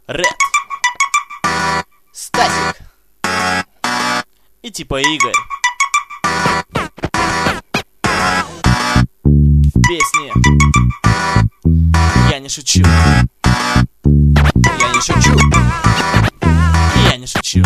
Ред, Стасик и типа Игорь. Песни «Я не шучу», «Я не шучу», «Я не шучу».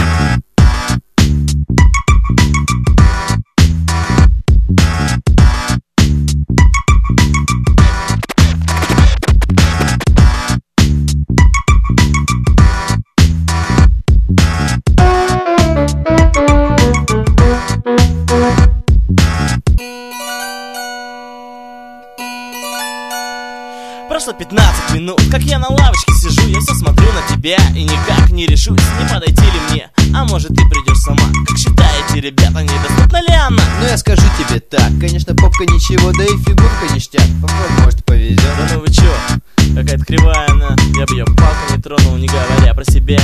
Прошло 15 минут, как я на лавочке сижу. Я все смотрю на тебя и никак не решусь, не подойти ли мне, а может ты придешь сама. Как считаете, ребята, недоступна ли она? Ну я скажу тебе так, конечно, попка ничего, да и фигурка ништяк. Попробуй, может повезет. Да ну вы чё, какая-то кривая она. Я бы её палкой не тронул, не говоря про себя.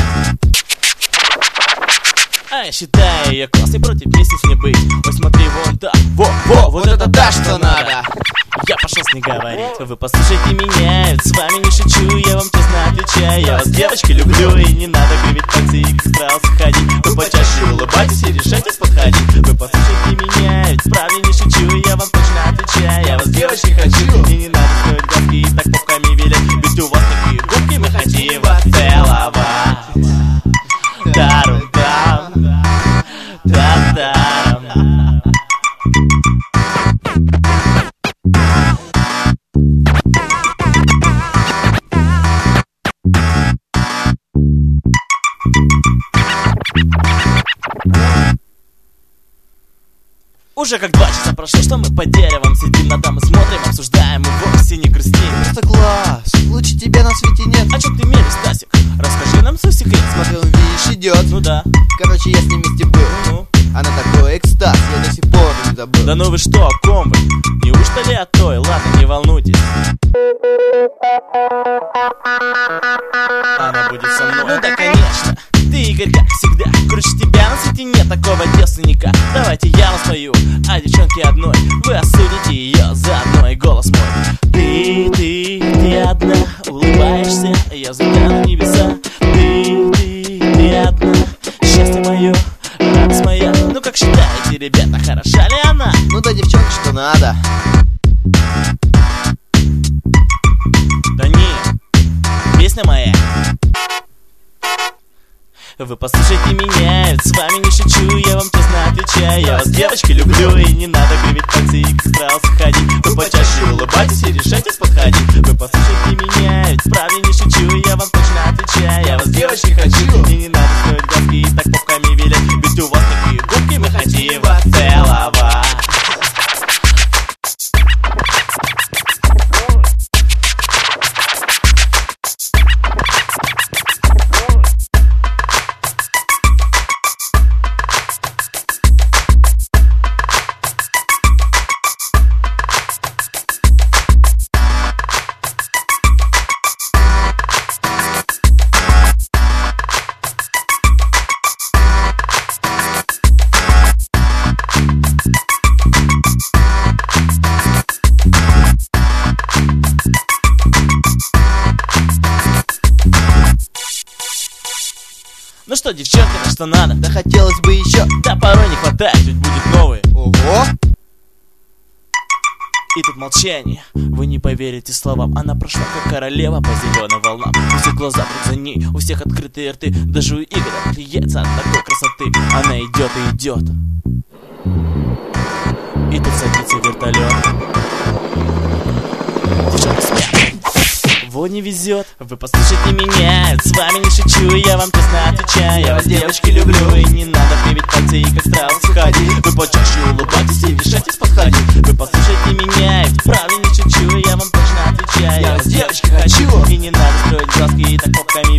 А я считаю её класс, не против вместе с ней быть. Ой, смотри, вон та, вот это та, что надо. Я пошел с ней говорить. Вы послушайте меня, ведь с вами не шучу. Я вам честно отвечаю, я вас, девочки, люблю. И не надо кривить пальцы и как старался ходить. Вы почаще улыбайтесь и решайтесь подходить. Вы послушайте меня, ведь правда не шучу. Я вам точно отвечаю, я вас, девочки, хочу. И не надо строить глазки и так попками вилять. Ведь у вас такие губки, мы хотим вас целовать. Тару-там, та-тарам. Уже как 2 часа прошло, что мы под деревом сидим, на дамы смотрим, обсуждаем и вовсе не грустим. Просто класс, лучше тебя на свете нет. А чё ты меришь, Стасик? Расскажи нам свой секрет. Смотрел, видишь, идет. Ну да. Короче, я с ним вместе был. Ну. Она такой экстаз, я до сих пор не забыл. Да ну вы что, о ком вы? Неужто ли о той? Ладно, не волнуйтесь. Она будет со мной. Ну да, конечно. Ты, Игорь, как всегда. Круче тебя на свете нет такого девственника. Давайте я вас спою, а девчонки одной. Вы осудите ее заодно и голос мой. Ты одна, улыбаешься, я взлетаю на небеса. Ты одна, счастье мое, радость моя. Ну как считаете, ребята, хороша ли она? Ну да, девчонка, что надо. Да не, песня моя. Вы послушайте меня, ведь с вами не шучу. Я вам честно отвечаю, я вас, девочки, люблю. И не надо кривить пальцы и как старался ходить. Вы почаще улыбайтесь и решайтесь подходить. Вы послушайте меня, ведь правда не шучу. Я вам точно отвечаю, я вас, девочки, хочу. И не надо строить глазки и так попками вилять. Ведь у вас такие губки, мы хотим вас целовать. Ну что, девчонки, на что надо? Да хотелось бы еще. Да порой не хватает, ведь будет новый. Ого! И тут молчание, вы не поверите словам. Она прошла как королева по зеленым волнам. У всех глаза за ней, у всех открытые рты. Даже у Игоря клеется от такой красоты. Она идет и идет. И тут садится вертолет. Девчонки спят. Вот не везет. Вы послушайте меня, с вами не шучу. Я вам честно отвечаю, я вас, девочки, люблю. И не надо кривить пальцы и как страус ходить. Вы почаще улыбайтесь и решайтесь подходить. Вы послушайте меня, ведь правда не шучу. Я вам точно отвечаю, я вас, девочки, хочу. И не надо строить глазки и так попками